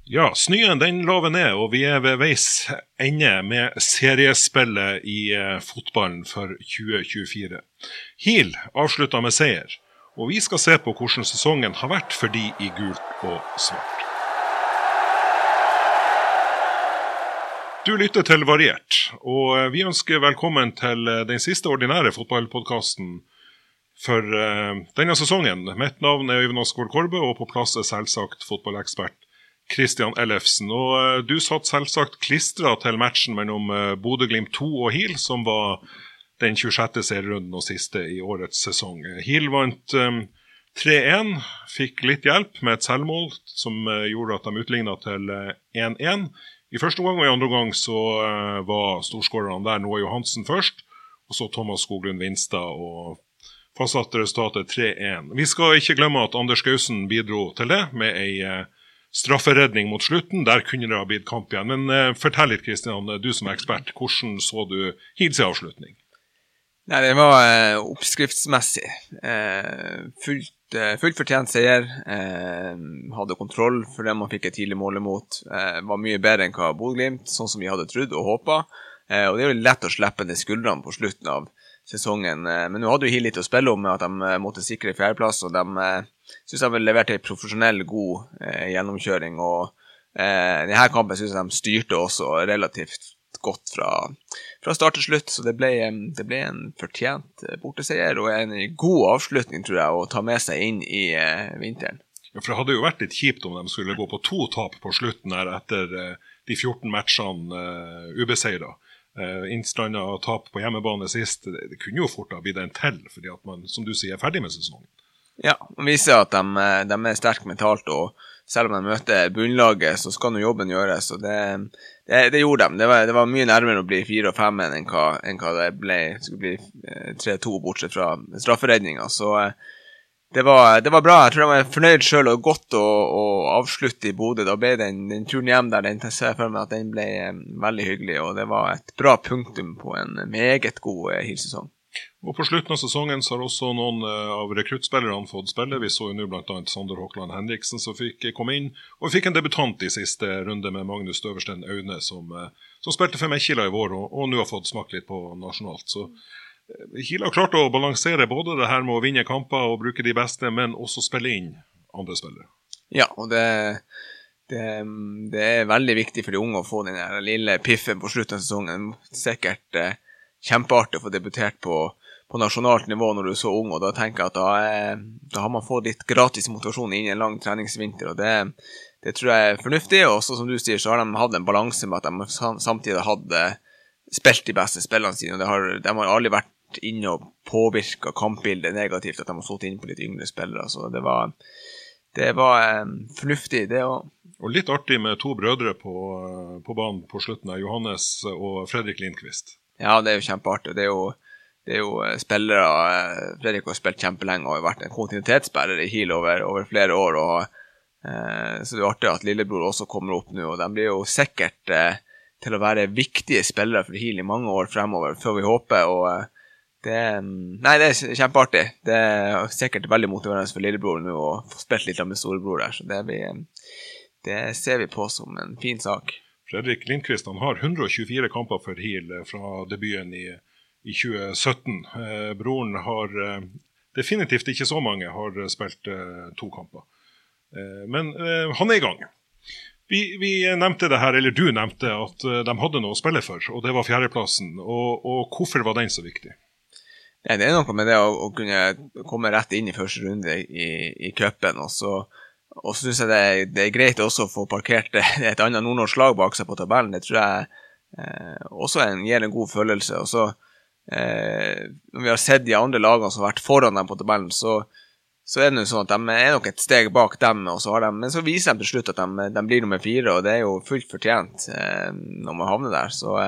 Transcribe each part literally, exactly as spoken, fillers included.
Ja, snøen den laver ned, og vi er ved veis ende med seriespillet i eh, fotballen for tjue tjuefire. Hill avsluttet med seier, og vi skal se på hvordan sesongen har vært for de i gult og svart. Du lytter til Variert, og vi ønsker velkommen til den siste ordinære fotballpodcasten for uh, denne sesongen. Mitt navn er Øyvind Askvold Korbe, og på plass er selvsagt fotballekspert Kristian Ellefsen, og uh, du satt selvsagt klistret til matchen mellom uh, Bodø/Glimt to og Hill, som var den tjuesjette serierunden og siste i årets sesong. Hill vant um, tre en, fikk litt hjelp med et selvmål som uh, gjorde at de utlignet til uh, en en. I første gang og i andre gang så uh, var storskårerne der Noah Johansen først, og så Thomas Skoglund Vinstad og fastsatte resultatet tre en. Vi skal ikke glemme at Anders Gausen bidro til det med en uh, strafferedning mot slutten. Der kunne det ha blitt kamp igjen. Men uh, fortell litt, Kristian, du som er ekspert, hvordan så du Hills avslutning? Nei, det var uh, oppskriftsmessig. Uh, fullt, uh, fullt fortjent seier. Uh, hadde kontroll for det man fikk et tidlig mål imot. Uh, var mye bedre enn hva Bodø/Glimt, sånn som vi hadde trodd og håpet. Uh, og det er jo lett å slippe ned skuldrene på slutten av sesongen. Uh, men nå hadde jo Hill litt å spille om med at de uh, måtte sikre fjerdeplass, og de uh, synes jeg vel leverte en profesjonell god uh, gjennomkjøring, og uh, denne kampen synes jeg de styrte også relativt godt fra, fra start til slutt, så det ble, det ble en fortjent borteseier, og en god avslutning, tror jeg, å ta med seg inn i uh, vinteren. Ja, for det hadde jo vært litt kjipt om de skulle gå på to tap på slutten her etter uh, de fjorten matchene uh, ubeseiret. Uh, innstrandet og tap på hjemmebane sist, det, det kunne jo fort ha blitt en til, fordi at man, som du sier, er ferdig med sesongen. Ja, og viser at de, de er sterkt mentalt, og selv om de møter bunnlaget, så skal nå jobben gjøres, og det, det, det gjorde de. Det var, det var mye nærmere å bli fire og fem enn hva, enn hva det ble, skulle bli tre to, bortsett fra strafferedningen, så det var, det var bra. Jeg tror de var fornøyd selv og godt å, å avslutte i Bodø. Da ble den, den turen hjem der, den ser jeg for meg at den ble veldig hyggelig, og det var et bra punktum på en meget god Hill-sesong. Og på slutten av sesongen så har også noen av rekruttspillerne fått spille. Vi så jo nå blant annet Sander Håkland Henriksen som fikk komme inn, og vi fikk en debutant i siste runde med Magnus Støversten Aune som, som spilte for Mekkila i vår, og, og nå har fått smakt litt på nasjonalt. Så Hill har klart å balansere både det her med å vinne kamper og bruke de beste, men også spille inn andre spillere. Ja, og det, det, det er veldig viktig for de unge å få den der lille piffen på slutten av sesongen. Sikkert eh, kjempeartig å få debutert på, på nasjonalt nivå når du er så ung, og da tenker jeg at da, er, da har man fått litt gratis motivasjon inn i en lang treningsvinter, og det, det tror jeg er fornuftig, og så som du sier, så har de hatt en balanse med at de samtidig hadde spilt de beste spillene sine, og det har, de har aldri vært inne og påvirket kampbildet negativt, at de har stått inn på litt yngre spillere, så det var, det var um, fornuftig det også. Og litt artig med to brødre på, på banen på slutten av Johannes og Fredrik Lindqvist. Ja, det er jo kjempeartig. Det er jo, det er jo spillere, Fredrik har spilt kjempelenge og har vært en kontinuitetsspiller i Hill over, over flere år, og, eh, så det er artig at lillebror også kommer opp nå, og de blir jo sikkert eh, til å være viktige spillere for Hill i mange år fremover, før vi håper, og eh, det, nei, det er kjempeartig. Det er sikkert veldig motiverende for lillebror nå å få spilt litt med storebror der, så det, blir, det ser vi på som en fin sak. Fredrik Lindqvist han har hundre og tjuefire kamper for Hill fra debuten i, i tjue sytten. Eh, broren har eh, definitivt ikke så mange, har spilt eh, to kamper. Eh, men eh, han er i gang. Vi, vi nevnte det her, eller du nevnte at eh, de hadde noe å spille for, og det var fjerdeplassen. Og, og hvorfor var den så viktig? Ja, det er noe med det å, å kunne komme rett inn i første runde i, i cupen, og så Og så synes jeg det er, det er greit også å få parkert et annet nordnorsk lag bak seg på tabellen. Det tror jeg eh, også en, gir en god følelse. Og så, eh, når vi har sett de andre lagene som har vært foran dem på tabellen, så, så er det jo sånn at de er nok et steg bak dem, og så har de, men så viser de til slutt at de, de blir nummer fire, og det er jo fullt fortjent eh, når man havner der. Så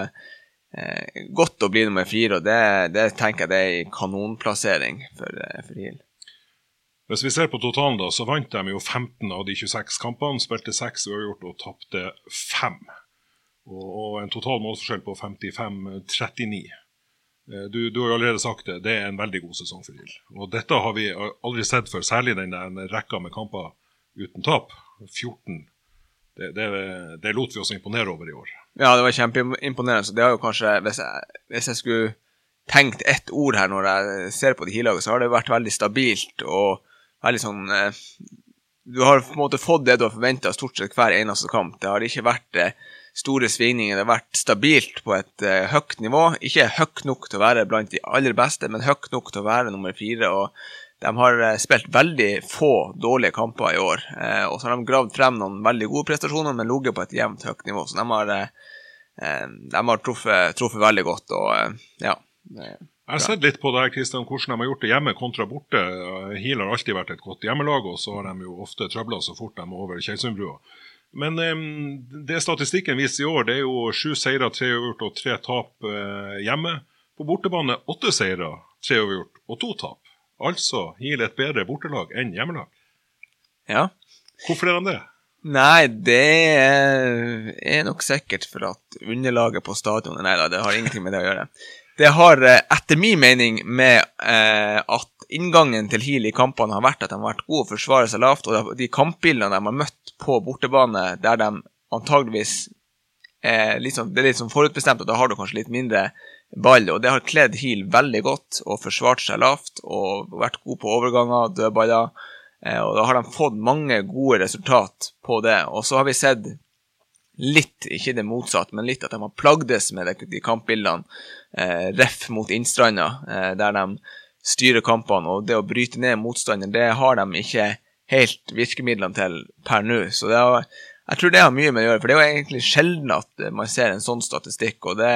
eh, godt å bli nummer fire, og det, det tenker jeg det er en kanonplassering for, for Hill. Hvis vi ser på totalen da, så vant de jo femten av de tjueseks kampene, spilte seks uavgjort og tappte fem. Og, og en total målforskjell på femtifem trettini. Du, du har jo allerede sagt det, det er en veldig god sesong for Hill. Og dette har vi aldri sett før, særlig den der rekka med kamper uten tap. fjorten det, det, det lot vi oss imponere over i år. Ja, det var kjempeimponerende, så det har jo kanskje, hvis jeg, hvis jeg skulle tenkt ett ord her når jeg ser på det Kiel-laget, så har det vært veldig stabilt og veldig sånn, eh, du har på en måte fått det du har forventet stort sett hver eneste kamp. Det har ikke vært eh, store svingninger, det har vært stabilt på et eh, høyt nivå, ikke høyt nok til å være blant de aller beste, men høyt nok til å være nummer fire, og de har eh, spilt veldig få dårlige kamper i år, eh, og så har de gravd frem noen veldig gode prestasjoner, men ligget på et jevnt høyt nivå, så de har, eh, de har truffet, truffet veldig godt, og eh, ja. Jeg har sett litt på det her, Kristian, hvordan de har gjort det hjemme kontra borte. Kiel har alltid vært et godt hjemmelag, og så har de jo ofte trøblet så fort de er over Kjelsundbrua. Men um, det statistikken viser i år, det er jo sju seire, tre uavgjort og tre tap uh, hjemme. På bortebane åtte seire, tre uavgjort og to tap. Altså Kiel et bedre bortelag enn hjemmelag. Ja. Hvorfor er de det? Nei, det er, er nok sikkert for at underlaget på stadionet, nei da, det har ingenting med det å gjøre. Det har etter min mening med eh, at inngangen til Kiel i kampene har vært at de har vært gode å forsvare seg lavt, og de kampbildene de har møtt på bortebane, der de antageligvis eh, liksom, det er litt som forutbestemt, og da har du kanskje litt mindre ball, og det har kledd Kiel veldig godt og forsvart seg lavt, og vært gode på overganger, dødballer, eh, og da har de fått mange gode resultat på det, og så har vi sett litt, ikke det motsatt, men litt at de har plagdes med de kampbildene, eh, ref mot Innstranda, eh, der de styrer kampene, og det å bryte ned motstander, det har de ikke helt virkemidlene til per nå, så det har, jeg tror det har mye med å gjøre, for det er jo egentlig sjelden at man ser en sånn statistikk, og det,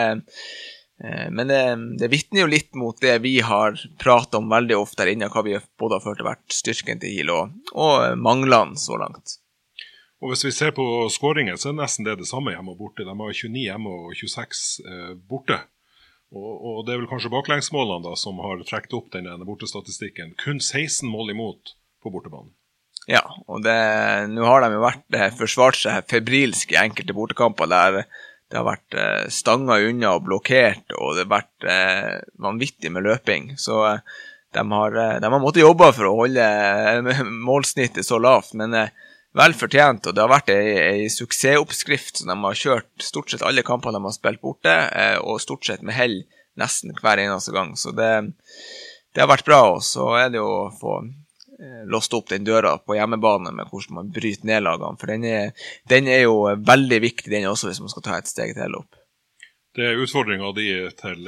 eh, men det, det vittner jo litt mot det vi har pratet om veldig ofte her inne, hva vi både har følt vært styrken til Kiel, og, og manglene så langt. Og hvis vi ser på skåringen, så er det nesten det det samme hjemme og borte. De har tjueni hjemme og tjueseks eh, borte. Og, og det er vel kanskje baklengsmålene da, som har trekt opp denne bortestatistikken. Kun seksten mål imot på bortebanen. Ja, og det, nå har de jo vært eh, forsvart seg febrilsk i enkelte bortekamper, der det har vært eh, stanger unna og blokkert, og det har vært eh, vanvittig med løping. Så eh, de, har, eh, de har måttet jobbe for å holde eh, målsnittet så lavt, men eh, vel fortjent, og det har vært en suksessoppskrift som de har kjørt stort sett alle kampene de har spilt borte, og stort sett med hell nesten hver eneste gang. Så det, det har vært bra, og så er det jo å få låst opp den døra på hjemmebane med hvordan man bryter ned lagene, for den er, den er jo veldig viktig, den også, hvis man skal ta et steg til opp. Det er utfordringen de til,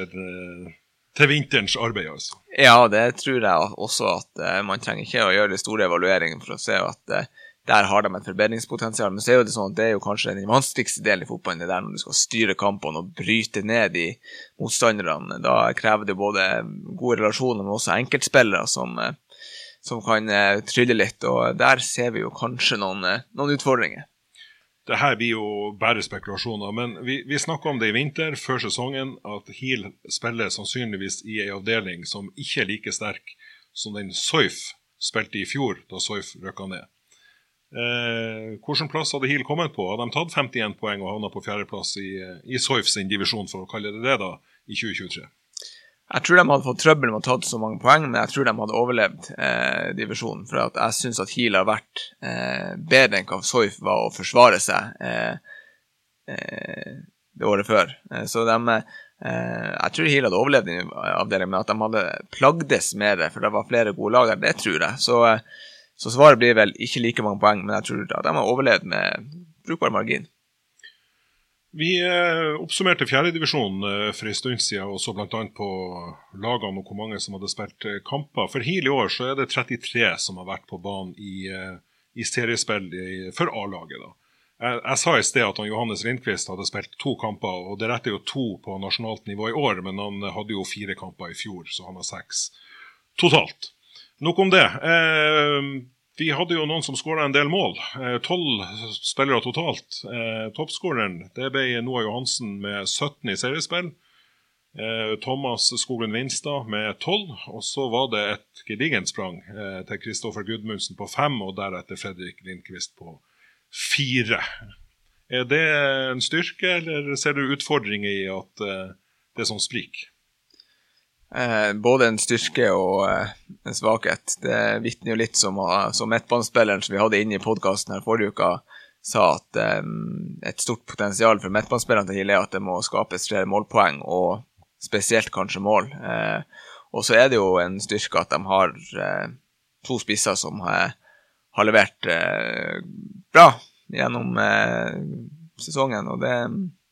til vinterens arbeid, altså. Ja, det tror jeg også, at man trenger ikke å gjøre det store evalueringen for å se at der har de et forbedringspotensial, men så er jo det sånn at det er jo kanskje den vanskeligste delen i fotballen, det der når du skal styre kampene og bryte ned de motstanderne. Da krever det både gode relasjoner, men også enkeltspillere som, som kan trylle litt, og der ser vi jo kanskje noen, noen utfordringer. Det her blir jo bare spekulasjoner, men vi, vi snakker om det i vinter, før sesongen, at Kiel spiller sannsynligvis i en avdeling som ikke er like sterk som den Soif spilte i fjor, da Soif røkket ned. Eh, hvilken plass hadde Kiel kommet på? Hadde de tatt femtien poeng og havnet på fjerdeplass i, i Soif sin divisjon, for å kalle det det da, i tjue tjuetre? Jeg tror de hadde fått trøbbel med å ta så mange poeng, men jeg tror de hadde overlevd eh, divisjonen, for at jeg synes at Kiel har vært eh, bedre enn hva Soif var å forsvare seg eh, eh, det året før. Eh, så de, eh, jeg tror Kiel hadde overlevd i avdelingen, men at de hadde plagdes med det, for det var flere gode lag der, det tror jeg. Så eh, Så svaret blir vel ikke like mange poeng, men jeg tror at de har overlevd med brukbar margin. Vi eh, oppsummerte fjerde divisjon eh, for en stund siden, og så blant annet på lagene og hvor mange som hadde spilt eh, kamper. For Kiel i år så er det trettitre som har vært på banen i, eh, i seriespill i, for A-laget. da. Jeg, jeg sa i sted at han Johannes Lindqvist hadde spilt to kamper, og det retter jo to på nasjonalt nivå i år, men han hadde jo fire kamper i fjor, så han har seks totalt. Nok om det. Eh, vi hadde jo noen som skåret en del mål. Eh, tolv spillere totalt. Eh, toppskåreren, det ble Noah Johansen med sytten i seriespill. Eh, Thomas Skoglund Vinstad med tolv. Og så var det et gedigent sprang eh, til Kristoffer Gudmundsen på fem, og deretter Fredrik Lindqvist på fire. Er det en styrke, eller ser du utfordringer i at eh, det er sånn sprik? Eh, både en styrke og eh, en svakhet. Det vittner jo litt som, som midtbanespilleren som vi hadde inne i podcasten her forrige uka sa at um, et stort potensial for midtbanespillerne til Hill er at det må skapes flere målpoeng, og spesielt kanskje mål. Eh, og så er det jo en styrke at de har eh, to spisser som har, har levert eh, bra gjennom eh, sesongen, og det er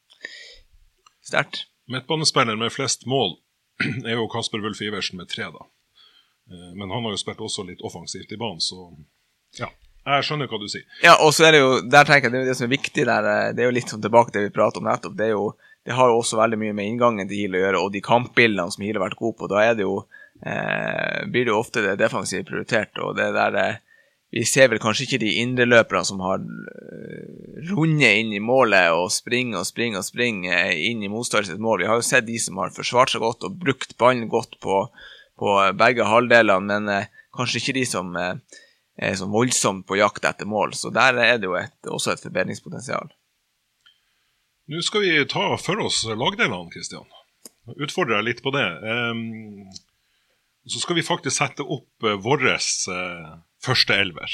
sterkt. Midtbanespiller med flest mål er jo Kasper Wulf Iversen med tre da. Men han har jo spilt også litt offensivt i banen, så ja, jeg skjønner hva du sier. Ja, og så er det jo, der tenker jeg, det er jo det som er viktig der, det er jo litt sånn tilbake til det vi prater om nettopp, det er jo, det har jo også veldig mye med inngangen til Hill å gjøre, og de kampbildene som Hill har vært god på, da er det jo, eh, blir det jo ofte det defensivt prioritert, og det der, vi ser vel kanskje ikke de indre løperne som har rundet inn i målet, og springer og springer og springer inn i motstanders mål. Vi har jo sett de som har forsvart seg godt, og brukt ballen godt på, på begge halvdelene, men eh, kanskje ikke de som eh, er så voldsomt på jakt etter mål, så der er det jo et, også et forbedringspotensial. Nå skal vi ta for oss lagdelene, Kristian. Utfordrer jeg litt på det. Um, så skal vi faktisk sette opp uh, våres uh, første elver.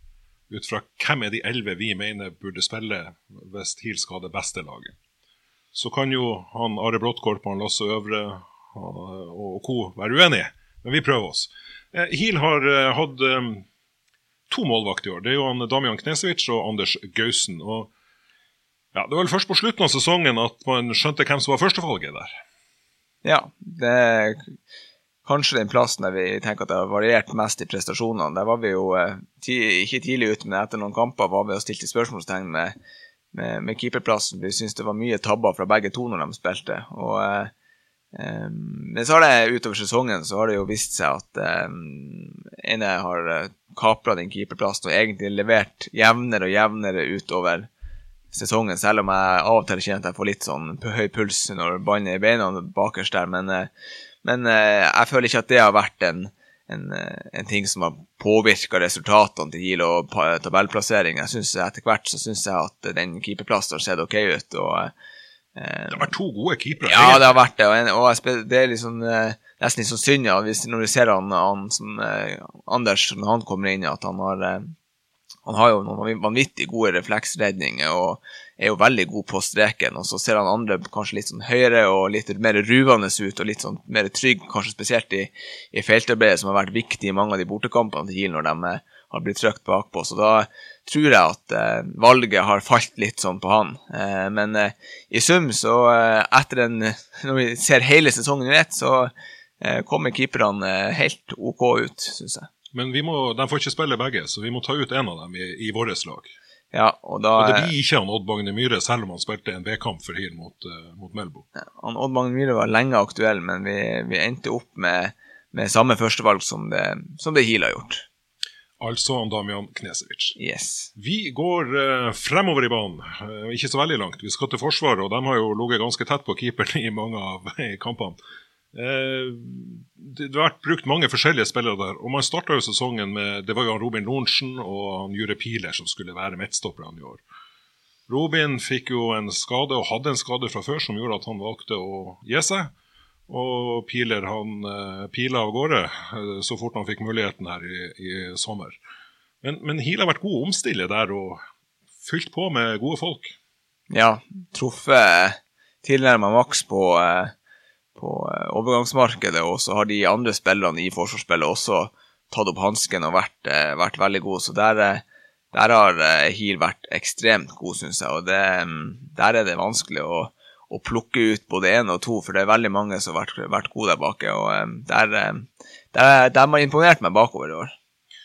Ut fra hvem er de elve vi mener burde spille hvis Hill skal ha det beste laget. Så kan jo han Are Blottkorp, han Lasse Øvre uh, og Co være uenige, men vi prøver oss. Uh, Hill har uh, hatt um, to målvakt i år. Det er jo han Damian Knesevic og Anders Gausen, og ja, det var vel først på slutten av sesongen at man skjønte hvem som var førstevalget der. Ja, det er kanskje den plassen der vi tenker at det har variert mest i prestasjonene. Der var vi jo eh, ti, ikke tidlig ute, men etter noen kamper var vi og stilte spørsmålstegn med, med, med keeperplassen. Vi synes det var mye tabber fra begge to når de spilte. Og, eh, eh, men så har det utover sesongen så har det jo vist seg at eh, ene har eh, kapret den keeperplassen og egentlig levert jevnere og jevnere utover sesongen, selv om jeg av og til kjenner at jeg får litt sånn høy puls når ballen er i beina bakerst der, men, men jeg føler ikke at det har vært en, en, en ting som har påvirket resultatene til Hill og tabellplassering. Jeg synes etter hvert så synes jeg at den keeperplassen har sett ok ut, og det har vært to gode keepere. Ja, det har vært det, og, en, og jeg, det er liksom nesten litt sånn synd, ja, hvis, når du ser han, han som Anders, når han kommer inn, at han har Han har jo noen vanvittig gode refleksredninger og er jo veldig god på streken, og så ser han andre kanskje litt sånn høyere og litt mer ruvende ut og litt sånn mer trygg, kanskje spesielt i, i feltarbeidet som har vært viktig i mange av de bortekampene til Hill når de eh, har blitt trykt bakpå, så da tror jeg at eh, valget har falt litt sånn på han, eh, men eh, i sum så eh, etter en, når vi ser hele sesongen i ett, så eh, kommer keeperne eh, helt ok ut, synes jeg. Men vi må, de får ikke spille begge, så vi må ta ut en av dem i, i våres lag. Ja, og da... Og det blir ikke han Odd Magne Myhre, selv om han spilte en B-kamp for Hill mot, uh, mot Melbo. Ja, han Odd Magne Myhre var lenge aktuell, men vi, vi endte opp med, med samme førstevalg som det, som det Hill har gjort. Altså han Damian Knesevic. Yes. Vi går uh, fremover i banen, uh, ikke så veldig langt. Vi skal til forsvaret, og de har jo ligget ganske tett på keeperen i mange av i kampene. Eh, det har vært brukt mange forskjellige spillere der, og man startet jo sesongen med, det var jo han Robin Lorentzen og han Jure Piler som skulle være midtstopperne i år. Robin fikk jo en skade og hadde en skade fra før som gjorde at han valgte å gi seg, og Piler han eh, pila av gårde eh, så fort han fikk muligheten her i, i sommer. Men, men Hill har vært god å omstille der og fylt på med gode folk. Ja, truffet tilnærmet maks på eh på overgangsmarkedet, og så har de andre spillerne i forsvarsspillet også tatt opp hansken og vært, eh, vært veldig gode, så der, der har Hill vært ekstremt god, synes jeg, og det, der er det vanskelig å, å plukke ut både en og to, for det er veldig mange som har vært, vært gode der bak, og der, der, der har imponert meg bakover i år.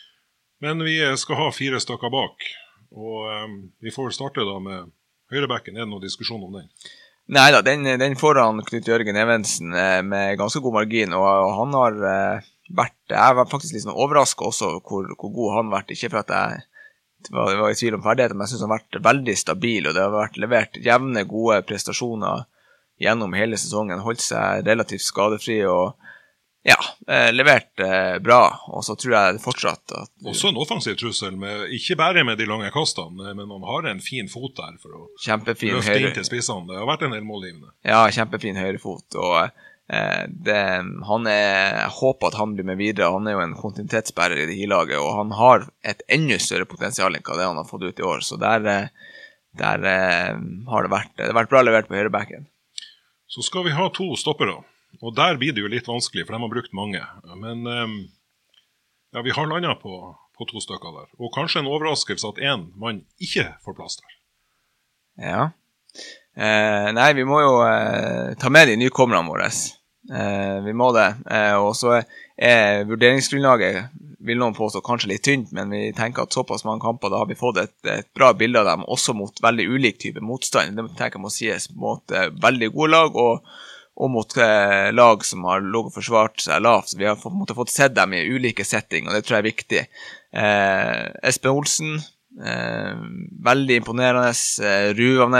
Men vi skal ha fire stykker bak, og um, vi får starte da med høyrebacken. Er det noen diskusjon om den? Neida, den, den foran Knut Jørgen Evensen eh, med ganske god margin, og, og han har eh, vært, jeg var faktisk litt sånn overrasket også hvor, hvor god han har vært, ikke for at jeg var, var i tvil om ferdigheter, men jeg synes han har vært veldig stabil, og det har vært levert jevne gode prestasjoner gjennom hele sesongen, holdt seg relativt skadefri, og ja, eh, levert eh, bra, og så tror jeg fortsatt at... Også en offensiv trussel, med, ikke bare med de lange kastene, men han har en fin fot der for å kjempefin løfte høyre... inn til spissene. Det har vært en del målgivende. Ja, kjempefin høyrefot, og Eh, det, han er, jeg håper at han blir med videre. Han er jo en kontinuitetsbærer i det hi-laget, og han har et enda større potensial enn hva det han har fått ut i år. Så der, der eh, har det vært, det har vært bra levert på høyrebacken. Så skal vi ha to stoppere, og der blir det jo litt vanskelig, for de har brukt mange. Men um, ja, vi har landet på, på to stykker der. Og kanskje en overraskelse at en mann ikke får plass der. Ja. Eh, nei, vi må jo eh, ta med de nykommerne våre. Eh, vi må det. Eh, og så er vurderingsgrunnlaget, vil noen påstå, kanskje litt tynt, men vi tenker at såpass mange kamper, da har vi fått et, et bra bilde av dem, også mot veldig ulik type motstand. Det tenker jeg må sies mot eh, veldig gode lag, og, og mot eh, lag som har logget forsvart seg lavt. Så vi har fått, måtte fått sett dem i ulike setting, og det tror jeg er viktig. Eh, Espen Olsen, eh, veldig imponerende, eh, ruvende,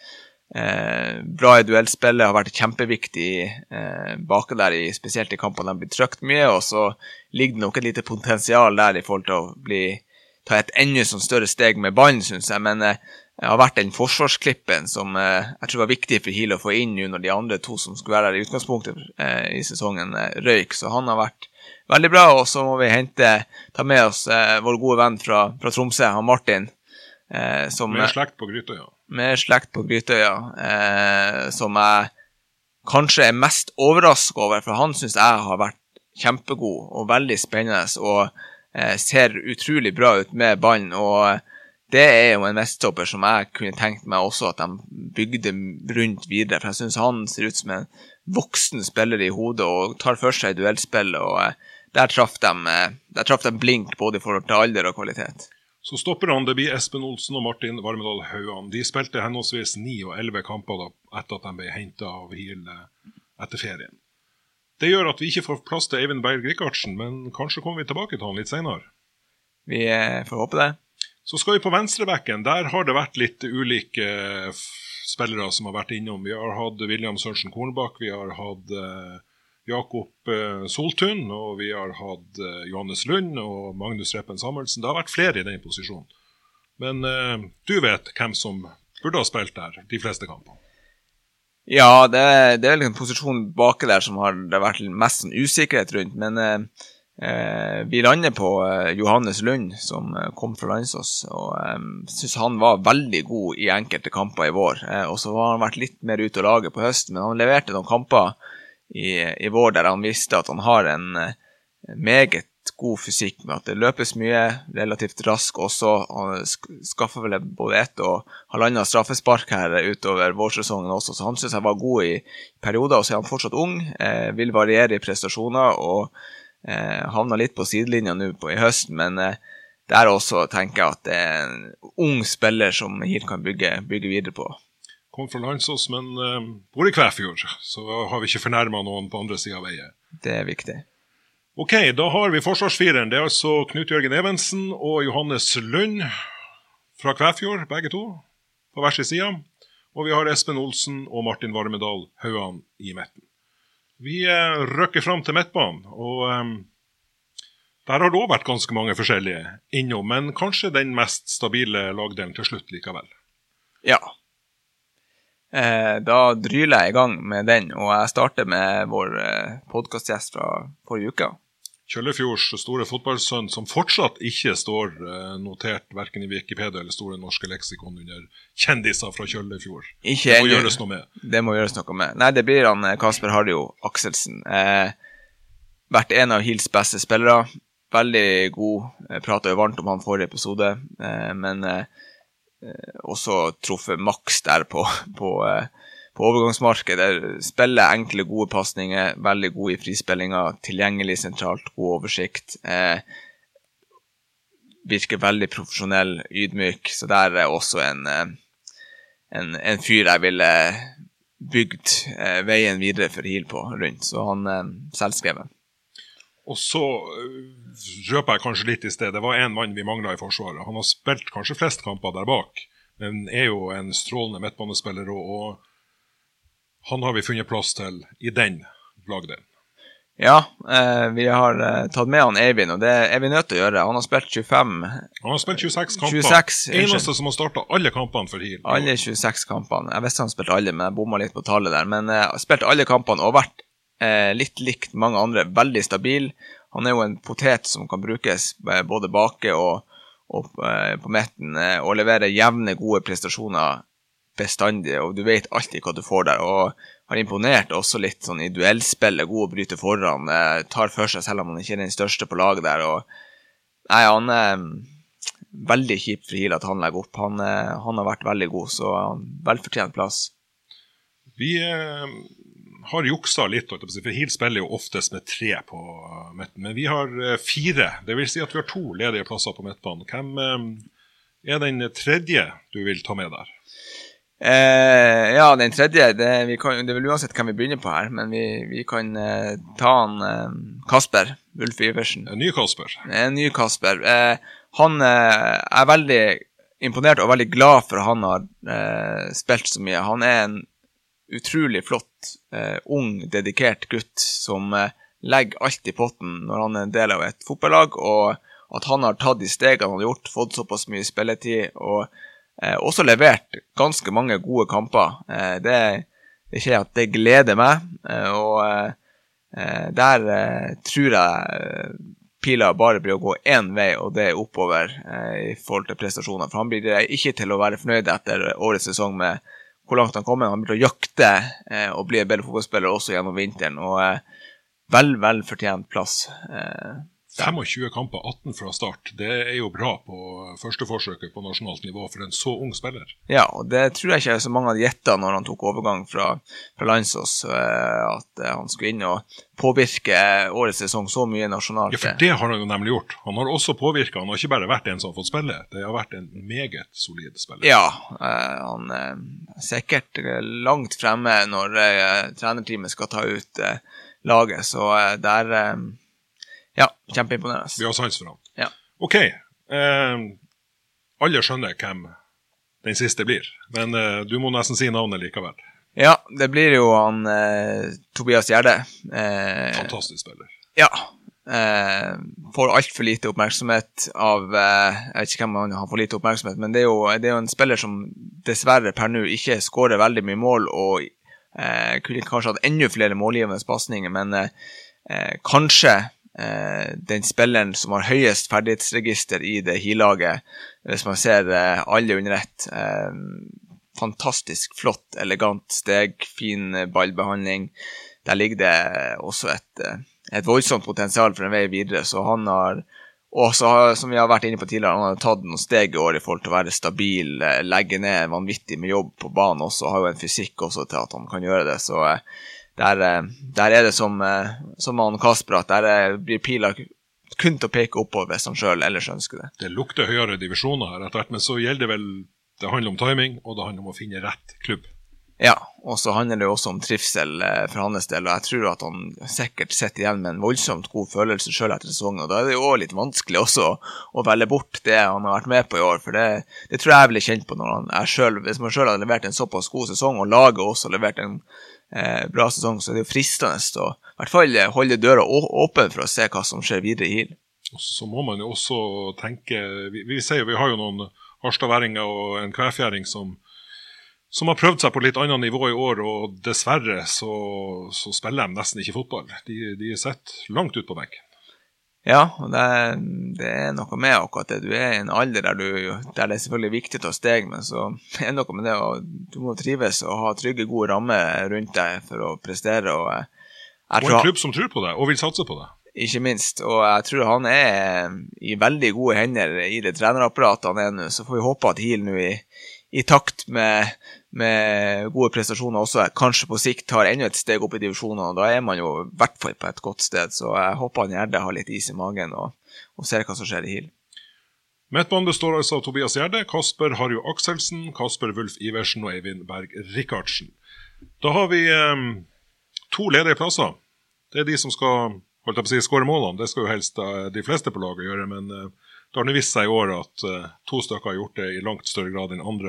Eh, bra i duellspillet, har vært kjempeviktig eh, bak der, i, spesielt i kampene de blir trykt mye, og så ligger det nok et lite potensial der i forhold til å bli, ta et enda sånn større steg med ballen, synes jeg, men eh, det har vært den forsvarsklippen som eh, jeg tror var viktig for Hil å få inn nå når de andre to som skulle være der i utgangspunktet eh, i sesongen eh, røyk, så han har vært veldig bra, og så må vi hente, ta med oss eh, vår gode venn fra, fra Tromsø, han Martin, eh, som, med slekt på Grytøya. med slekt på Grytøya, eh, som jeg kanskje er mest overrasket over, for han synes jeg har vært kjempegod og veldig spennende, og eh, ser utrolig bra ut med ballen, og det er jo en meststopper som jeg kunne tenkt meg også at de bygde rundt videre, for jeg synes han ser ut som en voksen spiller i hodet, og tar for seg i duellspill, og eh, der traff de, eh, der traff de blink, både i forhold til alder og kvalitet. Så stopper han, det blir Espen Olsen og Martin Varmedal Hauan. De spilte henholdsvis ni og elleve kamper da, etter at de ble hentet av Hil etter ferien. Det gjør at vi ikke får plass til Eivind Berg-Rikardsen, men kanskje kommer vi tilbake til han litt senere. Vi får håpe det. Så skal vi på venstrebekken. Der har det vært litt ulike spillere som har vært innom. Vi har hatt William Sørensen Kornbakk, vi har hatt uh, Jakob uh, Soltun, og vi har hatt uh, Johannes Lund og Magnus Reppen Samuelsen. Det har vært flere i den posisjonen. Men uh, du vet hvem som burde ha spilt der de fleste kampene. Ja, det, det er vel en posisjon bak der som har det vært mest usikkerhet rundt, men uh, uh, vi lander på uh, Johannes Lund, som uh, kom fra Landsås, og um, synes han var veldig god i enkelte kamper i vår. Uh, og så har han vært litt mer ute å lage på høsten, men han leverte noen kamper I, i vår der han visste at han har en uh, meget god fysikk med at det løpes mye, relativt rask også. Han skaffet vel både ett og halvannet straffespark her utover vårsesongen også, så han synes jeg var god i perioder, og så er han fortsatt ung, eh, vil variere i prestasjoner, og eh, havner litt på sidelinjen nå på, i høsten, men eh, der også tenker jeg at det er en ung spiller som Hil kan bygge, bygge videre på. Kom fra Landsås, men uh, bor i Kvæfjord, så har vi ikke fornærmet noen på andre siden av veien. Det er viktig. Ok, da har vi forsvarsfireren. Det er altså Knut Jørgen Evensen og Johannes Lund fra Kvæfjord, begge to, på hver sin side. Og vi har Espen Olsen og Martin Varmedal Hauan i midten. Vi uh, røkker frem til midtbanen, og um, der har det også vært ganske mange forskjellige innom, men kanskje den mest stabile lagdelen til slutt likevel. Ja. Eh, da dryler jeg i gang med den, og jeg starter med vår eh, podcastgjest fra forrige uke. Kjøllefjords store fotballsønn, som fortsatt ikke står eh, notert hverken i Wikipedia eller Store Norske Leksikon under kjendiser fra Kjøllefjord. Ikke det må ennå. gjøres noe med. Det må gjøres noe med. Nei, det blir han Kasper Harjo Akselsen. Eh, vært en av Hils beste spillere. Veldig god. Jeg pratet jo varmt om han forrige episode, eh, men eh, også truffet maks der på, på, på overgangsmarkedet. Spiller enkle, gode passninger, veldig god i frispillinger, tilgjengelig sentralt, god oversikt. Eh, virker veldig profesjonell, ydmyk, så der er også en, en, en fyr jeg ville bygd eh, veien videre for Hil på rundt, så han eh, selvskrevet. Og så røper jeg kanskje litt i sted. Det var en mann vi manglet i forsvaret. Han har spilt kanskje flest kamper der bak, men er jo en strålende midtbanespiller, og, og han har vi funnet plass til i den lagdelen. Ja, eh, vi har eh, tatt med han Eivind, og det er vi nødt til å gjøre. Han har spilt tjuefem. Han har spilt tjueseks kamper. tjueseks, Eneste som har startet alle kampene for Hil. Alle tjueseks kampene. Jeg visste han spilte alle, men jeg bommet litt på tallet der. Men jeg eh, har spilt alle kampene og vært eh, litt likt mange andre, veldig stabil. Han er jo en potet som kan brukes både bake og, og eh, på midten, eh, og levere jevne gode prestasjoner bestandig, og du vet alltid hva du får der, og har imponert også litt sånn i duellspillet, god å bryte foran, eh, tar for seg selv om han ikke er den største på laget der, og nei, han er veldig kjipt for Hill at han legger opp. Han, han har vært veldig god, så velfortjent plass. Vi eh, har juksa litt, for Hill spiller jo oftest med tre på midten, men vi har eh, fire. Det vil si at vi har to ledige plasser på midtbanen. Hvem eh, er den tredje du vil ta med der? Eh, ja, den tredje, det, vi kan, det er vel uansett hvem vi begynner på her, men vi, vi kan eh, ta han eh, Kasper, Wulf Iversen. En ny Kasper. En ny Kasper. Eh, han eh, er veldig imponert og veldig glad for at han har eh, spilt så mye. Han er en utrolig flott, eh, ung, dedikert gutt som eh, legger alt i potten når han er en del av et fotballag, og at han har tatt de stegene han har gjort, fått såpass mye spilletid, og Eh, også levert ganske mange gode kamper. Eh, det, det skjer at det gleder meg, eh, og eh, der eh, tror jeg eh, Pila bare blir å gå en vei, og det er oppover eh, i forhold til prestasjoner. For han blir ikke til å være fornøyd etter årets sesong med hvor langt han kommer. Han blir til å jakte eh, og bli en bedre fotballspiller også gjennom vinteren, og eh, vel, vel fortjent plass. Eh, tjuefem kamper, atten fra start. Det er jo bra på første forsøket på nasjonalt nivå for en så ung spiller. Ja, og det tror jeg ikke så mange hadde gjettet når han tok overgang fra, fra Landsås, at han skulle inn og påvirke årets sesong så mye nasjonalt. Ja, for det har han jo nemlig gjort. Han har også påvirket, han har ikke bare vært en som har fått spille, det har vært en meget solid spiller. Ja, han er sikkert langt fremme når trenerteamet skal ta ut laget, så der... Ja, kjempeimponerende. Vi har sans for ham. Ja. Ok, eh, alle skjønner hvem den siste blir, men eh, du må nesten si navnet likevel. Ja, det blir jo han eh, Tobias Gjerde. Eh, Fantastisk spiller. Ja, eh, får alt for lite oppmerksomhet av, eh, jeg vet ikke hvem han har for lite oppmerksomhet, men det er jo, det er jo en spiller som dessverre per nå ikke skårer veldig mye mål, og eh, kunne kanskje hatt enda flere målgivende passninger, men eh, kanskje Eh, den spilleren som har høyest ferdighetsregister i det hilaget, hvis man ser eh, alle under ett. Eh, fantastisk flott, elegant steg, fin ballbehandling. Der ligger det også et, et voldsomt potensial for en vei videre, så han har også, som vi har vært inne på tidligere, han har tatt noen steg i år i forhold til å være stabil, legge ned vanvittig med jobb på banen også, har jo en fysikk også til at han kan gjøre det, så eh, Der, der er det som, som han Kasper, at der blir Pila kun til å peke oppover hvis han selv ellers ønsker det. Det lukter høyere divisjoner her etter hvert, men så gjelder det vel, det handler om timing, og det handler om å finne rett klubb. Ja, og så handler det også om trivsel for hans del, og jeg tror at han sikkert sitter igjen med en voldsomt god følelse selv etter sesongen, og da er det jo også litt vanskelig også å velge bort det han har vært med på i år, for det, det tror jeg ville kjent på når han er selv, hvis man selv hadde levert en såpass god sesong, og laget også har levert en Eh, bra sesong, så det er jo fristende å i hvert fall holde døra åpen for å se hva som skjer videre i Hill. Og så må man jo også tenke, vi, vi ser jo, vi har jo noen harstadværinger og en kvæfjæring som, som har prøvd seg på litt annet nivå i år, og dessverre så, så spiller de nesten ikke fotball. De, de er sett langt ut på benken. Ja, og det, det er noe med akkurat det. Du er i en alder der, du, der det er selvfølgelig viktig å ta steg, men så er det noe med det, og du må trives og ha trygge, gode rammer rundt deg for å prestere. Og, og en klubb som tror på det, og vil satse på det. Ikke minst, og jeg tror han er i veldig gode hender i det trenerapparatet han er nå, så får vi håpe at Hill nå i, i takt med, med gode prestasjoner også, kanskje på sikt tar enda et steg opp i divisjonen, og da er man jo i hvert fall på et godt sted, så jeg håper han Gjerde har litt is i magen og, og ser hva som skjer i Hill. Midtbanen består altså av Tobias Gjerde, Kasper Harjo Akselsen, Kasper Wulf Iversen og Eivind Berg Rikardsen. Da har vi um, to ledige plasser. Det er de som skal holdt jeg på å si, skåre målene. Det skal jo helst uh, de fleste på laget gjøre, men uh, det har det vist seg i år at uh, to stykker har gjort det i langt større grad enn andre,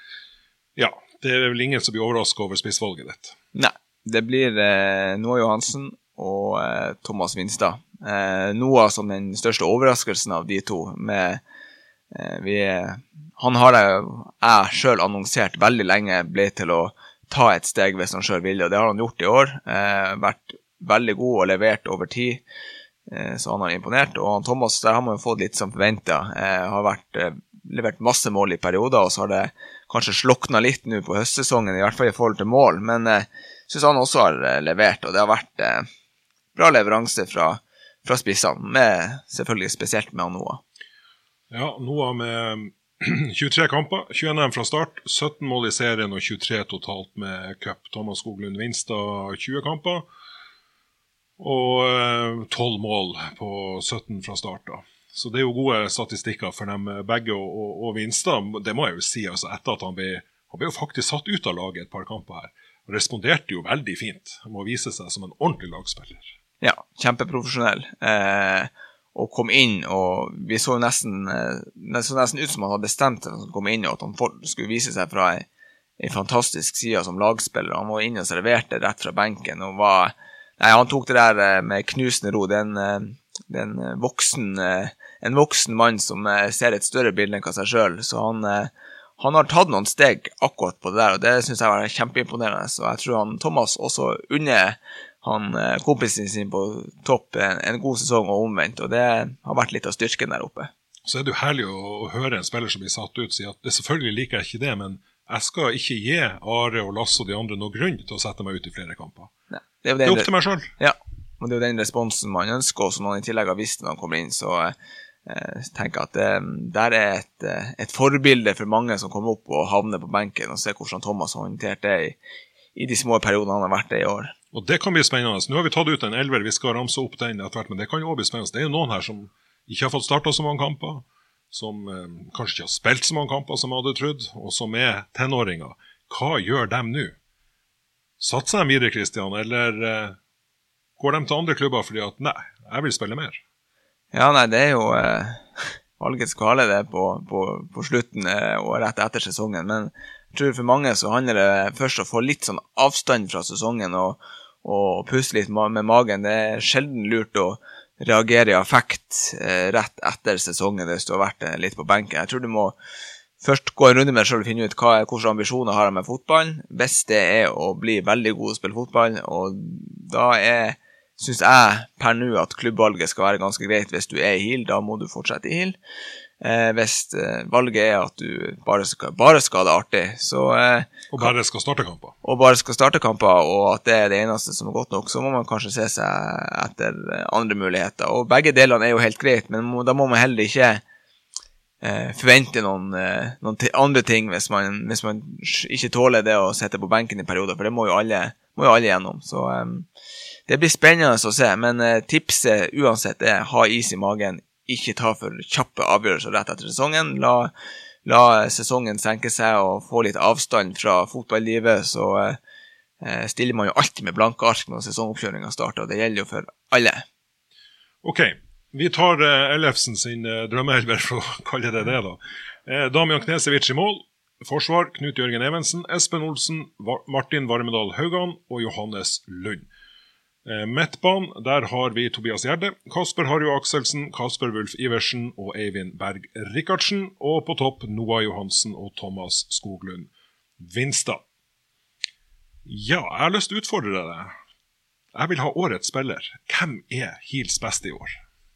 og ja, det er vel ingen som blir overrasket over spissvalget ditt. Nei, det blir eh, Noah Johansen og eh, Thomas Vinstad. Eh, Noah som den største overraskelsen av de to. Med, eh, vi, han har jeg, jeg selv annonsert veldig lenge ble til å ta et steg hvis han selv ville, og det har han gjort i år. Eh, vært veldig god og levert over tid, eh, så han har imponert. Og han Thomas, der har man jo fått litt som forventet, eh, har vært, eh, levert masse mål i perioder, og så har det kanskje sloknet litt nå på høstsesongen, i hvert fall i forhold til mål, men jeg eh, synes han også har eh, levert, og det har vært eh, bra leveranse fra, fra spissene, med, selvfølgelig spesielt med Noah. Ja, Noah med tjuetre kamper, tjueen fra start, sytten mål i serien og tjuetre totalt med cup. Thomas Skoglund Vinstad tjue kamper, og tolv mål på sytten fra start da. Så det er jo gode statistikker for dem begge, og, og, og Vinstad, det må jeg jo si, altså etter at han ble, han ble jo faktisk satt ut av laget et par kamper her, og responderte jo veldig fint. Han må vise seg som en ordentlig lagspiller. Ja, kjempeprofesjonell. Eh, og kom inn, og vi så jo nesten, det så nesten ut som han hadde bestemt at han kom inn, og at han skulle vise seg fra en, en fantastisk side som lagspiller. Han var inne og serverte rett fra benken, og var, nei, han tok det der med knusende ro. Det er en, det er en voksen, en voksen mann som ser et større bilde enn hva seg selv, så han, han har tatt noen steg akkurat på det der, og det synes jeg var kjempeimponerende, så jeg tror han Thomas også under han kompisen sin på topp en, en god sesong og omvendt, og det har vært litt av styrken der oppe. Så er det jo herlig å, å høre en spiller som blir satt ut, si at det selvfølgelig liker jeg ikke det, men jeg skal ikke gi Are og Lasse og de andre noe grunn til å sette meg ut i flere kamper. Nei, det, er det er opp til meg selv. Ja, og det er jo den responsen man ønsker, og som man i tillegg har visst når han kommer inn, så eh, tenker jeg at det der er et, et forbilde for mange som kommer opp og havner på benken, og ser hvordan Thomas har håndtert det i, i de små periodene han har vært det i år. Og det kan bli spennende. Nå har vi tatt ut en elver, vi skal ramse opp den etter hvert, men det kan jo også bli spennende. Det er jo noen her som ikke har fått startet så mange kamper, som eh, kanskje ikke har spilt så mange kamper som jeg hadde trodd, og som er tenåringer. Hva gjør dem nå? Satser de videre, Kristian, eller eh, går de til andre klubber fordi at, nei, jeg vil spille mer? Ja, nei, det er jo eh, valgets kvale det på, på, på slutten eh, og rett etter sesongen, men jeg tror for mange så handler det først å få litt sånn avstand fra sesongen og, og puste litt med magen. Det er sjelden lurt å reagere i affekt eh, rett etter sesongen hvis du har vært eh, litt på benken. Jeg tror du må først gå en runde med deg selv og finne ut hva, hvilke ambisjoner har jeg med fotballen. Hvis det er å bli veldig god å spille fotball, og da er, synes jeg per nå at klubbvalget skal være ganske greit. Hvis du er i Hil, da må du fortsette i Hil. Eh, hvis eh, valget er at du bare skal, bare skal ha det artig, så, eh, og bare skal starte kamper. Og bare skal starte kamper, og at det er det eneste som er godt nok, så må man kanskje se seg etter andre muligheter. Og begge delene er jo helt greit, men må, da må man heller ikke eh, forvente noen, eh, noen andre ting hvis man, hvis man ikke tåler det å sette på benken i perioder, for det må jo alle, må jo alle gjennom. Så eh, det blir spennende å se, men eh, tipset uansett er ha is i magen, ikke ta for kjappe avgjørelser rett etter sesongen. La, la sesongen senke seg og få litt avstand fra fotballlivet, så eh, stiller man jo alltid med blanke ark når sesongoppkjøringen starter, og det gjelder jo for alle. Ok, vi tar eh, Ellefsen sin eh, drømmeelver, for å kalle det det da. Eh, Damian Knesevic i mål, forsvar, Knut Jørgen Evensen, Espen Olsen, Va- Martin Varmedal Haugan og Johannes Lund. Mettban, der har vi Tobias Gjerde, Kasper Harjo Akselsen, Kasper Wulf Iversen og Eivind Berg Rikardsen, og på topp Noah Johansen og Thomas Skoglund Vinstad. Ja, jeg har lyst til å utfordre deg. Jeg vil ha årets spiller. Hvem er Hils beste i år?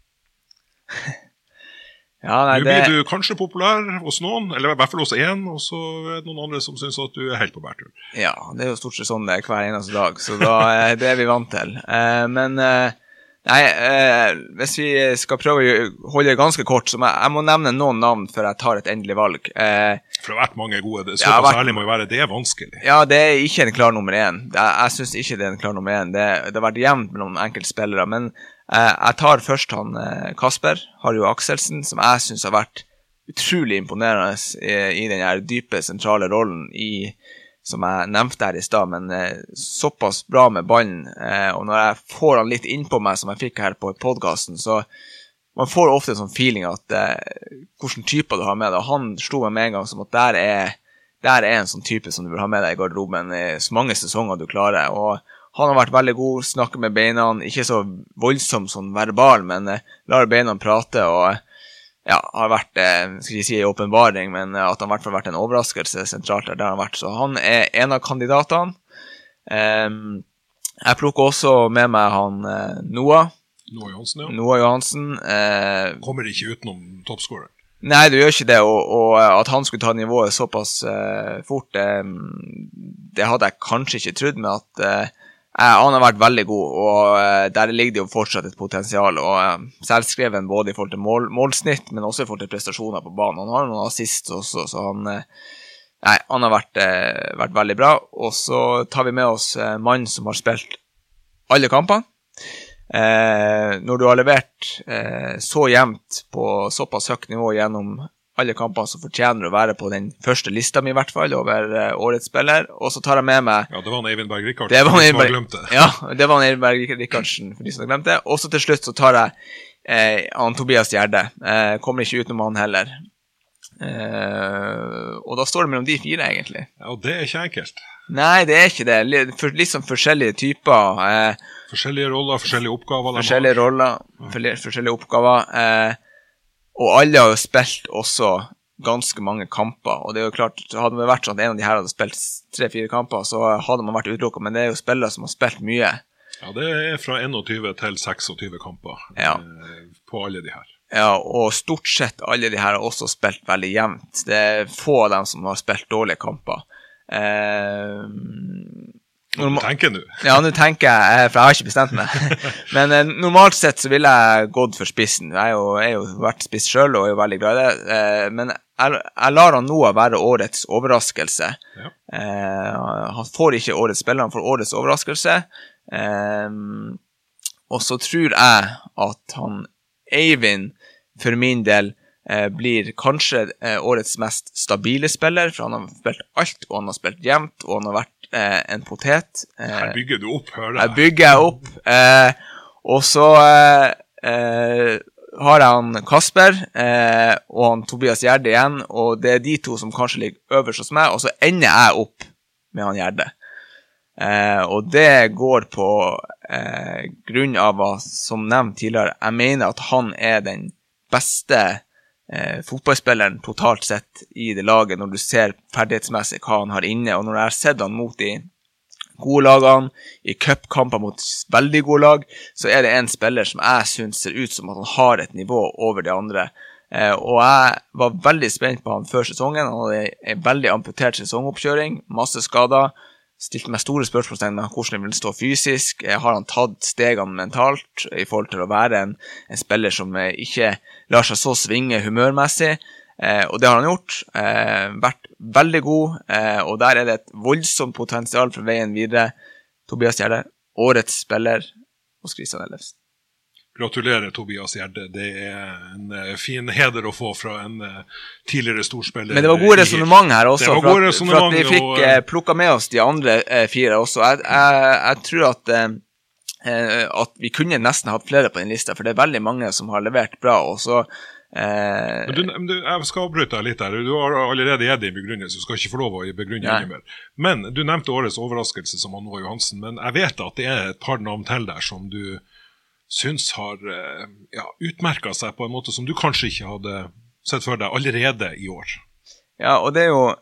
Ja, nei, Nå blir det... du kanskje populær hos noen, eller i hvert fall hos en, og så er det noen andre som synes at du er helt på bærtur. Ja, det er jo stort sett sånn det er hver eneste dag, så da, det er vi vant til. Eh, men eh, nei, eh, hvis vi skal prøve å holde det ganske kort, så må jeg, jeg må nevne noen navn før jeg tar et endelig valg. Eh, For det har vært mange gode, så ja, pass vært... ærlig må jo være, det er vanskelig. Ja, det er ikke en klar nummer én. Jeg, jeg synes ikke det er en klar nummer én. Det, det har vært jevnt med noen enkelte spillere, men eh, jeg tar først han eh, Kasper Harjo Akselsen, som jeg synes har vært utrolig imponerende i, i den her dype sentrale rollen i, som jeg nevnte her i sted, men eh, såpass bra med ballen, eh, og når jeg får han litt inn på meg som jeg fikk her på podcasten, så man får ofte en sånn feeling at eh, hvordan typer du har med deg. Han slo meg med en gang som at der er, der er en sånn type som du vil ha med deg i garderoben i så mange sesonger du klarer, og han har vært veldig god, snakker med beina, ikke så voldsom som verbal, men eh, lar beina prate, og ja, har vært, eh, skal jeg si en åpenbaring, men at han i hvert fall har vært en overraskelse sentralt der, der han har vært. Så han er en av kandidatene. Um, Jeg plukker også med meg han eh, Noah. Noah Johansen, ja. Noah Johansen. Eh, Kommer ikke utenom toppscorer. Nei, du gjør ikke det, og, og at han skulle ta nivået såpass eh, fort, det, det hadde jeg kanskje ikke trodd, men at eh, han har vært veldig god, og eh, der ligger det jo fortsatt et potensial, og eh, selvskreven både i forhold til mål, målsnitt, men også i forhold til prestasjoner på banen. Han har noen assist også, så han, eh, nei, han har vært, eh, vært veldig bra, og så tar vi med oss eh, mann som har spilt alle kampene. Eh, når du har levert eh, så jevnt på såpass høyt nivå gjennom alle kampene, så fortjener du å være på den første lista mi i hvert fall over eh, årets spiller, og så tar jeg med meg ja, det var en Eivind Berg Rikardsen det var en som har glemt det ja, det var en Eivind Berg Rikardsen for de som har glemt det, og så til slutt så tar jeg eh, han Tobias Gjerde, eh, kommer ikke utenom han heller, eh, og da står det mellom de fire egentlig. Ja, og det er ikke enkelt. Nei, det er ikke det, litt, litt sånn forskjellige typer eh, forskjellige roller, forskjellige oppgaver forskjellige roller, forskjellige, forskjellige oppgaver eh, og alle har jo spilt også ganske mange kamper, og det er jo klart, hadde det vært sånn at en av de her hadde spilt tre-fire kamper, så hadde man vært utelukket, men det er jo spillere som har spilt mye. Ja, det er fra enogtyve til seksogtyve kamper ja. eh, på alle de her. Ja, og stort sett alle de her har også spilt veldig jevnt. Det er få av dem som har spilt dårlige kamper. Eh, Nå tenker du? Ja, nå tenker jeg, for jeg har ikke bestemt meg. Men eh, normalt sett så ville jeg gått for spissen. Jeg har jo, jeg jo vært spiss selv og er jo veldig glad i det. Eh, men jeg, jeg lar han Noah være årets overraskelse. Ja. Eh, han får ikke årets spiller, han får årets overraskelse. Eh, og så tror jeg at han Eivind for min del Eh, blir kanskje eh, årets mest stabile spiller, for han har spilt alt, og han har spilt jevnt, og han har vært eh, en potet. Eh, her bygger du opp, hører jeg. Her bygger jeg opp. Eh, og så eh, eh, har jeg han Kasper, eh, og han Tobias Gjerde igjen, og det er de to som kanskje ligger øverst hos meg, og så ender jeg opp med han Gjerde. Eh, og det går på eh, grunn av, som nevnt tidligere, jeg mener at han er den beste Eh, fotballspilleren totalt sett i det laget, når du ser ferdighetsmessig hva han har inne, og når jeg har sett han mot de gode lagene, i cupkamper mot veldig gode lag, så er det en spiller som jeg synes ser ut som at han har et nivå over de andre, eh, og jeg var veldig spent på han før sesongen. Han hadde en veldig amputert sesongoppkjøring, masse skader, stilte meg store spørsmål med hvordan han vil stå fysisk. Har han tatt stegene mentalt i forhold til å være en, en spiller som ikke lar seg så svinge humørmessig? Eh, og det har han gjort. Eh, vært veldig god, eh, og der er det et voldsomt potensial for veien videre. Tobias Gjerde, årets spiller hos Kristian Ellefsen. Gratulerer, Tobias Gjerde. Det er en uh, fin heder å få fra en uh, tidligere storspiller. Men det var gode resonemang her også, det var for, gode at, for at vi fikk og, uh, plukket med oss de andre uh, fire også. Jeg, jeg, jeg tror at, uh, at vi kunne nesten hatt flere på den lista, for det er veldig mange som har levert bra, og så uh, men du, du, jeg skal avbryte deg litt her. Du har allerede gitt din begrunnelse, du skal ikke få lov å begrunne enda mer. Men du nevnte årets overraskelse som han Noah Johansen, men jeg vet at det er et par navn til der som du syns har ja, utmerket seg på en måte som du kanskje ikke hadde sett for deg allerede i år. Ja, og det er jo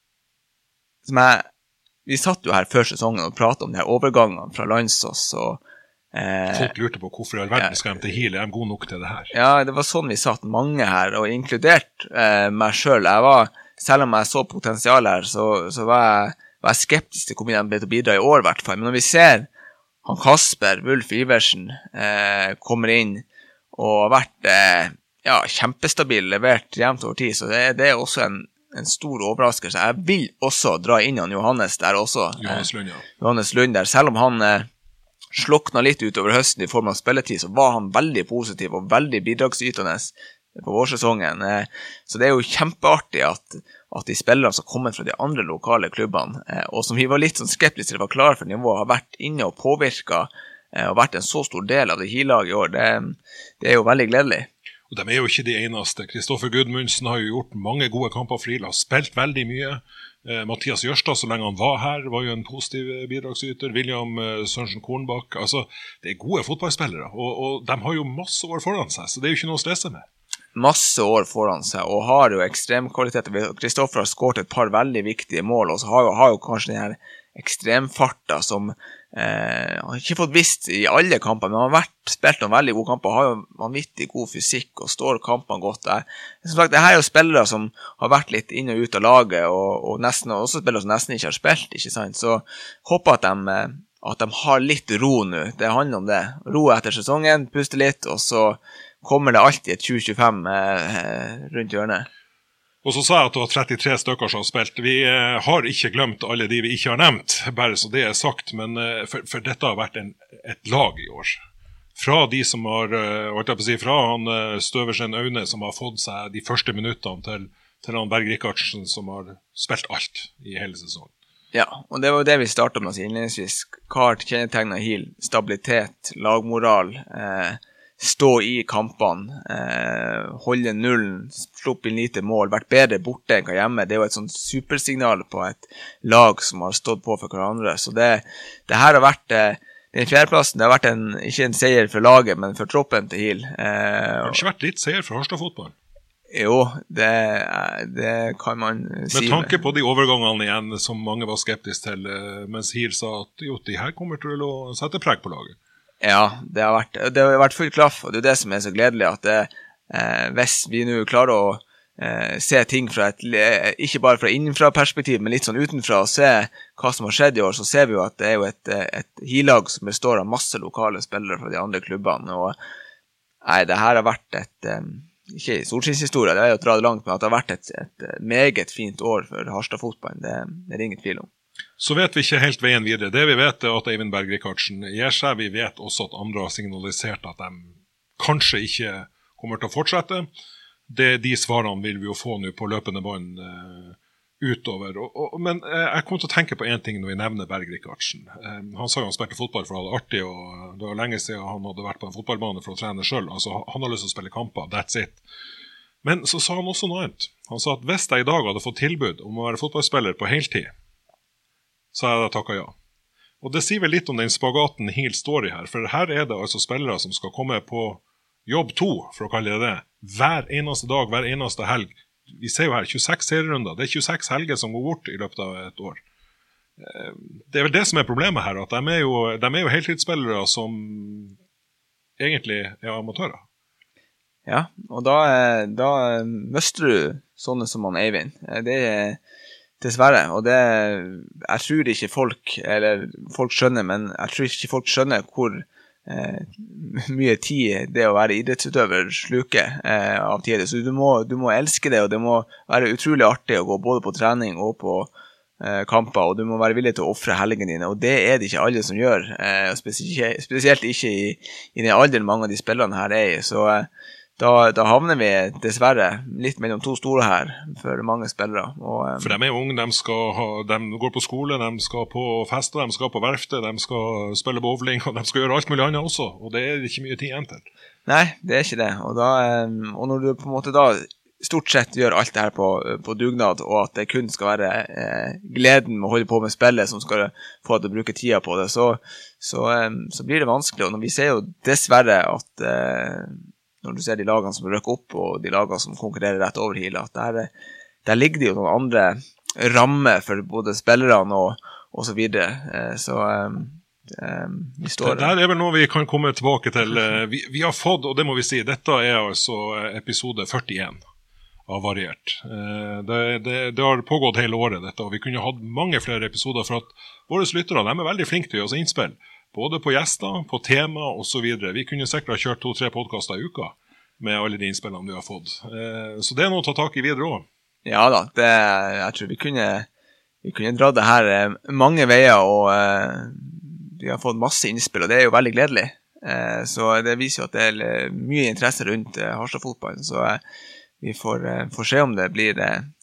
som jeg, vi satt jo her før sesongen og pratet om de her overgangene fra Landsås, og eh, folk lurte på hvorfor i all verden skal de til Hil, er de gode nok til det her? Ja, det var sånn vi satt mange her, og inkludert eh, meg selv. Jeg var, selv om jeg så potensial her, så, så var, jeg, var jeg skeptisk til hvor mye de ble til å bidra i år i hvert fall. Men når vi ser han Kasper, Wulf Iversen, eh, kommer inn og har vært eh, ja, kjempestabil, levert jevnt over tid, så det, det er også en, en stor overraskelse. Jeg vil også dra inn han Johannes der også. Johannes Lund, ja. Eh, Johannes Lund der. Selv om han eh, slukna litt utover høsten i form av spilletid, så var han veldig positiv og veldig bidragsytende på vårsesongen. Eh, så det er jo kjempeartig at at de spillere som kommer fra de andre lokale klubbene, eh, og som vi var litt sånn skeptiske til å være klare for nivået, har vært inne og påvirket, eh, og vært en så stor del av det Hi-laget i år. Det, det er jo veldig gledelig. Og de er jo ikke de eneste. Kristoffer Gudmundsen har jo gjort mange gode kamper for Ila, spilt veldig mye. Eh, Mathias Jørstad, så lenge han var her, var jo en positiv bidragsyter. William eh, Sørensen Kornbakk. Altså, det er gode fotballspillere, og, og de har jo masse år foran seg, så det er jo ikke noe å stresse med. masse år foran seg, og har jo ekstremkvaliteter. Kristoffer har skåret et par veldig viktige mål, og så har jo, har jo kanskje den her ekstremfarta som eh, har ikke fått vist i alle kamper, men han har vært, spilt noen veldig gode kamper, har jo vanvittig god fysikk og står kampene godt der. Som sagt, det her er jo spillere som har vært litt inn og ut av laget, og, og nesten, også spillere som nesten ikke har spilt, ikke sant? Så håper at de, at de har litt ro nå. Det handler om det. Ro etter sesongen, puste litt, og så kommer det alltid et tjue tjuefem eh, rundt hjørnet. Og så sa jeg at det var trettitre stykker som har spilt. Vi eh, har ikke glemt alle de vi ikke har nevnt, bare så det er sagt, men eh, for, for dette har vært en, et lag i år. Fra de som har, eh, hva jeg på å si, fra han eh, Støversen Aune som har fått seg de første minuttene til, til han Berg Rikardsen som har spilt alt i hele sesongen. Ja, og det var jo det vi startet med å si innledningsvis. Hva kjennetegner Hill? Stabilitet, lagmoral, eh, stå i kampene, eh, holde nullen, sluppe inn lite mål, vært bedre borte enn hva hjemme. Det er jo et sånt supersignal på et lag som har stått på for hverandre. Så det, det her har vært, eh, den fjerdeplassen, det har vært en, ikke en seier for laget, men for troppen til Hill. Eh, det har ikke vært litt seier for Harstad-fotballen? Jo, det, det kan man si. Med tanke på de overgangene igjen, som mange var skeptiske til, mens Hill sa at jo, de her kommer til å sette preg på laget. Ja, det har vært, det har vært full klaff, og det er det som er så gledelig, at det, eh, hvis vi nå klarer å eh, se ting fra et, ikke bare fra innenfra perspektiv, men litt sånn utenfra, og se hva som har skjedd i år, så ser vi jo at det er jo et, et hilag som består av masse lokale spillere fra de andre klubbene, og nei, det her har vært et, eh, ikke solskinnshistorie, det er jo å dra det langt, men at det har vært et, et meget fint år for Harstad-fotballen, det, det er ingen tvil om. Så vet vi ikke helt veien videre. Det vi vet er at Eivind Berg Rikardsen gir seg. Vi vet også at andre har signalisert at de kanskje ikke kommer til å fortsette. Det, de svarene vil vi jo få nå på løpende bånd uh, utover. Og, og, men uh, jeg kom til å tenke på en ting når vi nevner Berg Rikardsen. Uh, han sa jo han spilte fotball for å ha det artig, og det var lenge siden han hadde vært på en fotballbane for å trene selv. Altså, han har lyst til å spille kamper, that's it. Men så sa han også noe annet. Han sa at hvis jeg i dag hadde fått tilbud om å være fotballspiller på heltid, så har jeg da takket ja. Og det sier vel litt om den spagaten Hill står i her, for her er det altså spillere som skal komme på jobb to, for å kalle det det, hver eneste dag, hver eneste helg. Vi ser jo her tjueseks serierunder, det er tjueseks helger som går bort i løpet av et år. Det er vel det som er problemet her, at de er jo, de er jo heltidsspillere som egentlig er amatører. Ja, og da, da møster du sånne som han Eivind. Det er dessverre, og det, jeg tror ikke folk, eller folk skjønner, men jeg tror ikke folk skjønner hvor eh, mye tid det å være idrettsutøver sluker eh, av tid. Så du må, du må elske det, og det må være utrolig artig å gå både på trening og på eh, kamper, og du må være villig til å offre helgene dine, og det er det ikke alle som gjør, eh, spesielt, spesielt ikke i, i den alderen mange av de spillerne her er i, så eh, Da, da havner vi dessverre litt mellom to store her for mange spillere. Og, um... for de er jo unge, de, skal ha, de går på skole, de skal på fester, de skal på verftet, de skal spille bowling, og de skal gjøre alt mulig annet også, og det er ikke mye tid igjen til. Nei, det er ikke det. Og, da, um, og når du på en måte da stort sett gjør alt det her på, på dugnad, og at det kun skal være eh, gleden med å holde på med spillet som skal få deg til å bruke tida på det, så, så, um, så blir det vanskelig. Og når vi ser jo dessverre at eh, når du ser de lagene som røkker opp, og de lagene som konkurrerer rett over Hill, at der, der ligger det jo noen andre rammer for både spillerne og, og så videre. Så um, um, vi står... Det der er vel noe vi kan komme tilbake til. Vi, vi har fått, og det må vi si, dette er altså episode førtien av Variert. Det, det, det har pågått hele året dette, og vi kunne hatt mange flere episoder, for at våre lyttere, de er veldig flinke til å gjøre oss innspill. Både på gjester, på tema og så videre. Vi kunne sikkert ha kjørt to-tre podcaster i uka med alle de innspillene vi har fått. Så det er noe å ta tak i videre også. Ja da, det, jeg tror vi kunne, vi kunne dra det her mange veier, og vi har fått masse innspill, og det er jo veldig gledelig. Så det viser jo at det er mye interesse rundt Harstad-fotballen, så vi får, får se om det blir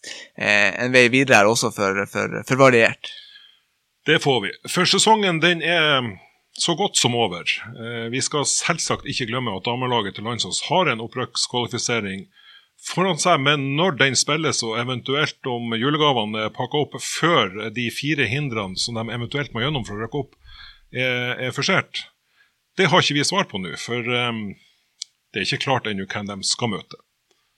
en vei videre her også for, for, for Variert. Det får vi. For sesongen, den er så godt som over. Vi skal selvsagt ikke glemme at damelaget til Landsås har en opprykkskvalifisering foran seg, men når den spilles, og eventuelt om julegavene er pakket opp før de fire hindrene som de eventuelt må gjennom for å røkke opp, er, er forsert. Det har ikke vi svar på nå, for um, det er ikke klart ennå hvem de skal møte.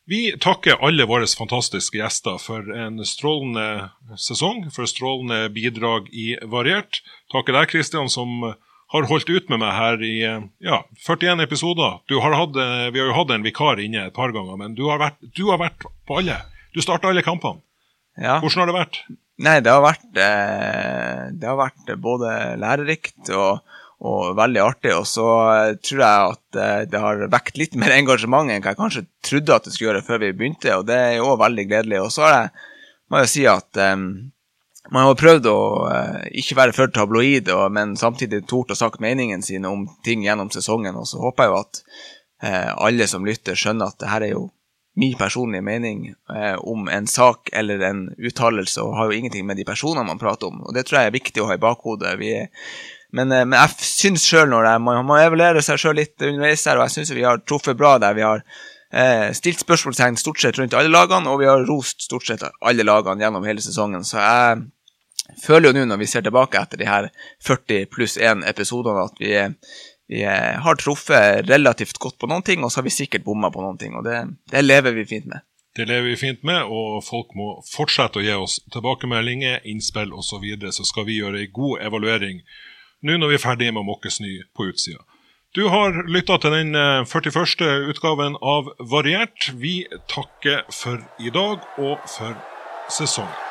Vi takker alle våre fantastiske gjester for en strålende sesong, for strålende bidrag i Variert. Takker deg, Kristian, som har holdt ut med meg her i ja, førtien episoder. Du har hatt, vi har jo hatt en vikar inne et par ganger, men du har vært, du har vært på alle. Du startet alle kampene. Ja. Hvordan har det vært? Nei, det har vært, eh, det har vært både lærerikt og, og veldig artig, og så tror jeg at eh, det har vekt litt mer engasjement enn jeg kanskje trodde at det skulle gjøre før vi begynte, og det er jo også veldig gledelig. Og så har jeg, må jeg si at eh, man har prøvd å eh, ikke være for tabloid, og, men samtidig tort å sagt meningen sine om ting gjennom sesongen, og så håper jeg jo at eh, alle som lytter skjønner at det her er jo min personlige mening eh, om en sak eller en uttalelse, og har jo ingenting med de personene man prater om, og det tror jeg er viktig å ha i bakhodet. Vi, men, eh, men jeg synes selv når jeg, man må evaluere seg selv litt underveis her, og jeg synes vi har truffet bra der. Vi har eh, stilt spørsmålstegn stort sett rundt alle lagene, og vi har rost stort sett alle lagene gjennom hele sesongen, så jeg føler jo nå når vi ser tilbake etter de her førti pluss en episodene at vi Vi har truffet relativt godt på noen ting, og så har vi sikkert bommet på noen ting, og det, det lever vi fint med. Det lever vi fint med, og folk må fortsette å gi oss tilbakemeldinger, innspill og så videre, så skal vi gjøre en god evaluering nå når vi er ferdige med å mokke snø på utsida. Du har lyttet til den førtiførste utgaven av Variert. Vi takker for i dag og for sesongen.